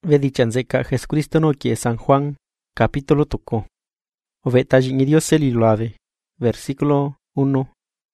Vedichanzeca Jesucristo no kie San Juan, capítulo toko. Ovetaji Dios elilave, versículo 1.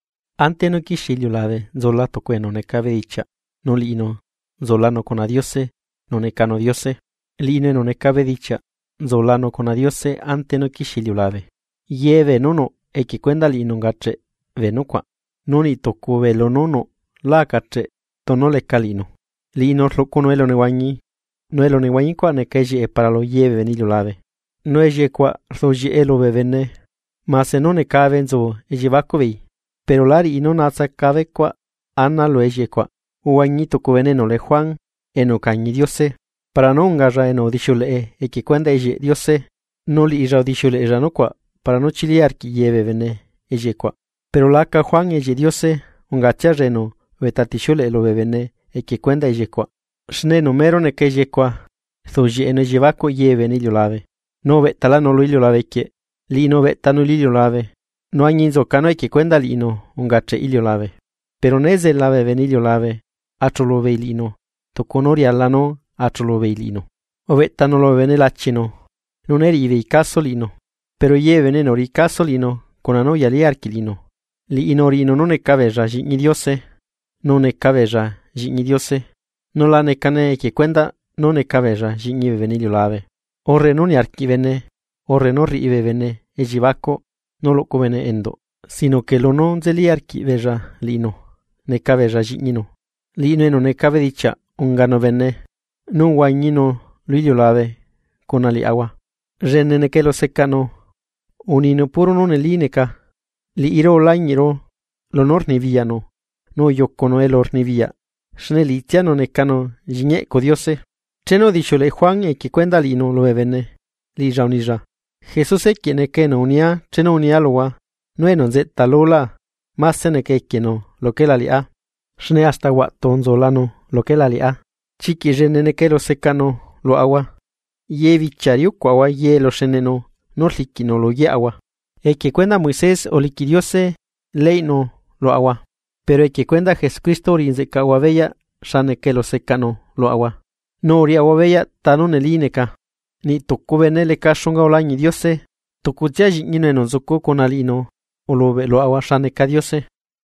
Ante no kishilulave, zola toqueno ne cabe dicha, no lino, zolano con adiose, no ne cano diose, line no ne cabe dicha, zolano con adiose, ante no kishilulave. Yeve nono, e que cuenda lino gache, venukwa, noni toku velo nono, la gache, tono le calino. Lino locuno elo newañi. No elo ne wañikwa ne keji e para lo yeve venilulave. No eje kwa roji elo bevene, mas no ne cabe enzo ejivako vei. Pero lari y no naza cabe kwa ana lo eje kwa. Uwañito ko veneno le Juan, eno cañi diose, para no ungarra eno dishule e que cuenda eje diose, no li ira dishule ira no kwa, para no chiliar ki yeve vene eje kwa. Pero la ka Juan eje diose, ungachar eno, vetatishule elo bevene e que cuenda eje kwa. Shne numero ne keje kwa, thoji eno jivako yeve nilulave. No vetala no lo ilulave que, li no vetano lilulave. No añinzo cano que cuenda lino, ungache ilulave. Pero neze lave venilulave, acholo veilino. Toconori alano, acholo veilino. O vetano lo venelachino. Non eri vei casolino. Pero yeve nenori casolino, con anoia li archilino. Li inorino non ne caveja jigni diose. Non ne caveja jigni diose. No la ne cane che quenda non ne caveja jigni venilulave. Orre non archivene, orre non rivevene, e jivako no lo covene endo, sino che lo non zeli archiveja lino, ne caveja jignino. Lino non ne cave dicha, ungano venne, non guagnino luiliolave, con ali agua. Renne ne che lo seccano, unino puro non elineca, li iro lagniro, l'onor ne viano, no yoccono elor ne via. Snelitiano ne cano jigne codiose. Cheno diciole Juan e que cuenda lino lo bevene. Li jaunija. Jesús e quien que no unia, cheno unia loa. No non zeta lola. Mas sene que no, lo que la lia. Shne hasta guaton zolano, lo que la lia. Chiqui renene que lo secano, lo agua. Ye vichariu cuagua ye lo sheneno, no liquino lo ye agua. E que cuenda Moisés o liquidiose, ley no, lo agua. Pero e que cuenda Jesucristo orinze caguabella, shane que lo secano, lo agua. No ori aguabella tanon elineca, ni toku venele cashonga olañi diose, toku yaji nino non zuku con alino, o lo agua shane ca diose.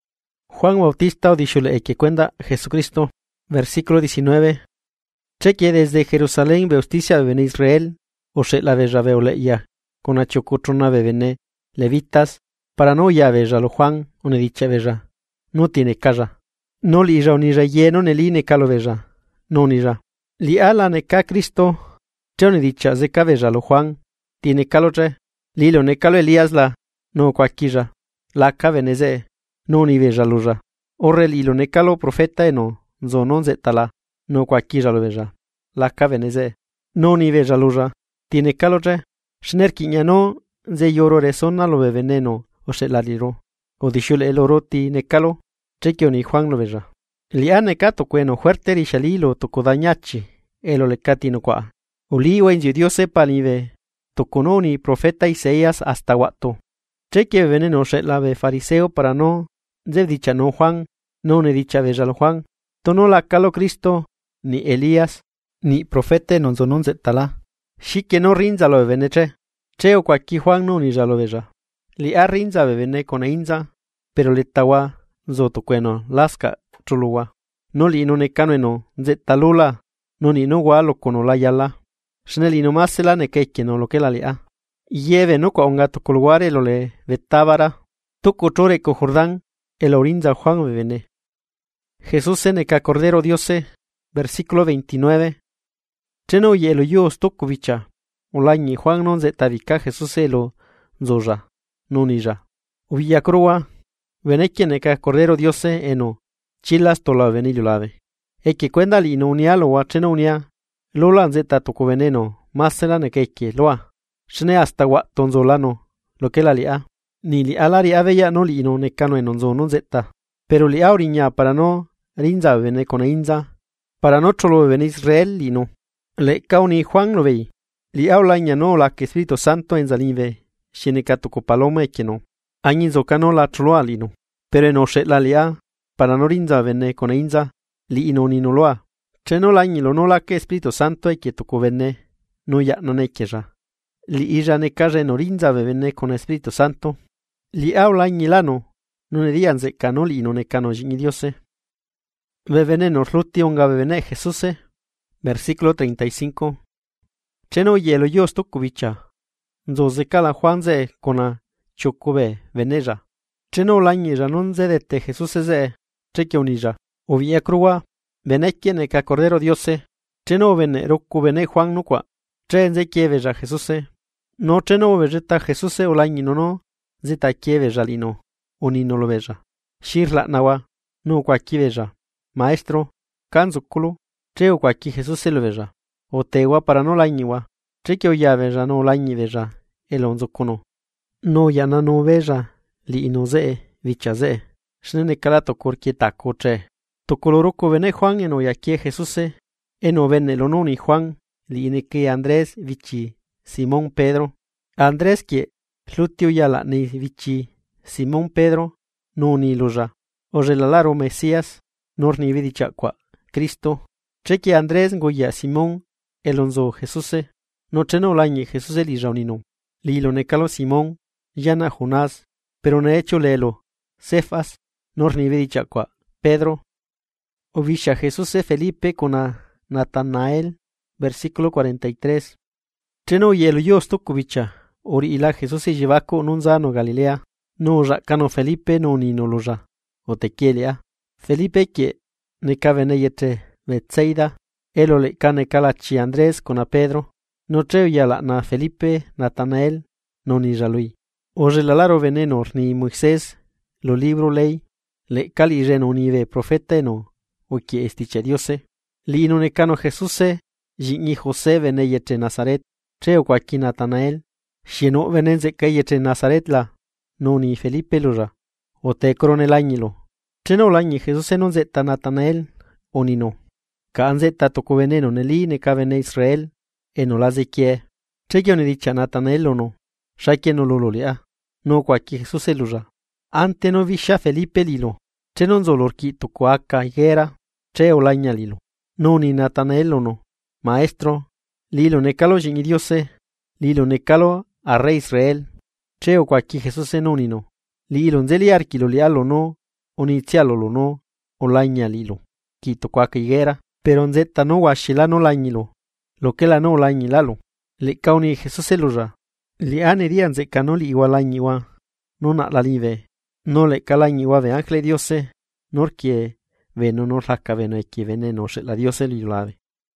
Juan Bautista o dishule e que cuenda Jesucristo, versículo 19. Cheque desde Jerusalén beusticia bebene Israel, o she la veja veoleia, con achocutrona bebene, levitas, para no ya veja lo Juan, une dicha veja. No tiene casa. No li ira unira lleno neline calo veja. No nira. Li ala ne ca Cristo. Teone dicha ze ca veja lo Juan. Tiene calo tre. Lilo ne calo Elías la. No quaquilla. La ca veneze. No ni veja luja. Orre lilo ne calo profeta eno. Zo non zetala. No quaquilla lo veja. La ca veneze. No ni veja luja. Tiene calo tre. Shner quiña no. Ze yoro resona lo beveneno. O se la liro. O dishule el oroti ne calo. Chequio ni Juan lo veja. Liane cato cueno fuerte rishalilo toko dañachi, elo le catino qua. Uliwa en Diose palive, tocononi profeta Isaías hasta guato. Chequio veneno lave fariseo para no, de dicha no Juan, no ne dicha veja lo Juan, tono la calo Cristo, ni Elías, ni profeta non zonon zetala. Shique no rinza lo veneche, cheo quaki Juan no ni ya lo veja. Li a rinza bevene con inza, pero le tawa. Zoto cueno, lasca, chulua. No li no ne canueno, zetalula. No ni no gualo cono la yala. Sneli no más la ne no lo que la lia. Yeve no qua un gato colguare lo le vetabara. Toco chore co Jordán, el orinza Juan bebene. Jesús se ne ca cordero diose, versículo 29. Cheno yelo yo toco bicha. Olañi Juan non zetavica Jesús elo, zoja, no ni ya. Uvilla croa. Venequien eka cordero diose eno, chilas tola venilulave. Eke cuenda li no unia lo cheno unia, lola zeta toko veneno, masela nekeke loa. Shne hasta wa tonzolano, lo que la lia. Ni li alari aveya no li no nekano enonzo non zeta. Pero li auriña para no, rinza vene con inza, para no cholo vene Israel li no. Le cauni Juan lo vei. Li aulaña no la que Espíritu Santo en zalive, sheneka toko paloma eke no. Añin zocano la choloa lino. Pero no she la lia, para no rinza vene con inza, li no ni no loa. Cheno lañilo no la que Espíritu Santo hay que toko vene, no ya no nekeja. Li ija ne kaje no rinza vene con Espíritu Santo. Li au lañilano, no ne dian ze canoli no ne cano jini Diose. Vevene no ruti onga vevene Jesuse. Versículo 35. Cheno yelo yo toko bicha. Nzo ze kala Juan ze kona chokobe veneja. Cheno lañija non ze de te Jesuse ze, cheke unija. O via crua, vene kiene ka Cordero Diose. Cheno vene roku vene Juan nukwa. Chen ze kieveja Jesuse. No cheno vejeta Jesuse o lañino no, zeta kieveja lino. Onino lo veja. Shirla nawa, no kwa kieveja. Maestro, kanzukulu, cheo kwa ki Jesuse lo veja. O tewa para no lañiwa. Cheke o ya veja no lañi veja. El onzukuno. No yana no veja. Li ino ze, vicha ze. Shnene kalato kurkieta koche. Tokoloroko vene Juan eno yakie Jesuse. Eno vene lononi Juan. Li ineke Andrés vichi Simón Pedro. Andrés que hlutio yala ni vichi Simón Pedro. No ni loja. O relalaro Mesías. Nor ni vidicha kwa Cristo. Cheque Andrés goya Simón. Elonzo Jesuse. No cheno lañe Jesuse li jaunino. Li lo necalo Simón. Yana Jonás. Pero ne hecho lelo. Cefas. Nor ni vidicha kwa Pedro. Ovisha Jesuse Felipe con a Natanael. Versículo 43. Cheno yelo yo stokubicha. Ori ila Jesuse llevaco nunzano Galilea. No cano Felipe no ni no loja. O tequelia. Felipe que ne cabe yete Betsaida. Elo le cane calachi Andrés con a Pedro. No treo yala na Felipe, Natanael, no ni jalui. O relalaro veneno ni Moisés, lo libro ley. Le cali reno ni ve profeta no. O que estiche Diose. Li no ne cano Jesuse. Jini José vene yete Nazaret. Treo kwaki Natanael. Shieno venenze que yete Nazaret la. No ni Felipe loja. O te coronel añilo. Cheno lañi Jesús non zeta Natanael, o ni no. Ka anzeta toko veneno neli ne ka vene Israel, eno la zekie. Chekio ne dicha Natanael o no. Shakie no lololia. No kwaki Jesús eluja. Ante no visha Felipe lilo. Chenon zolorki toko aka higuera. Cheo laña lilo. No ni Natanael o no. Maestro, lilo necalo jini Diose. Lilo necalo a rey Israel. Cheo kwaki Jesús no ni no. Lilo nzeli arquilo lialo no. Onitialo lo no, o laña lilo. Quito cuaca higuera, pero nzeta no washila no lañilo. Lo que la no lañilalo. Le cauni Jesús eluja. Le anerían ze canoli igualañiwa. No na la live. No le calañiwa de ángel Diose. Nor que veno no la cabeno que veneno la Diose lilave.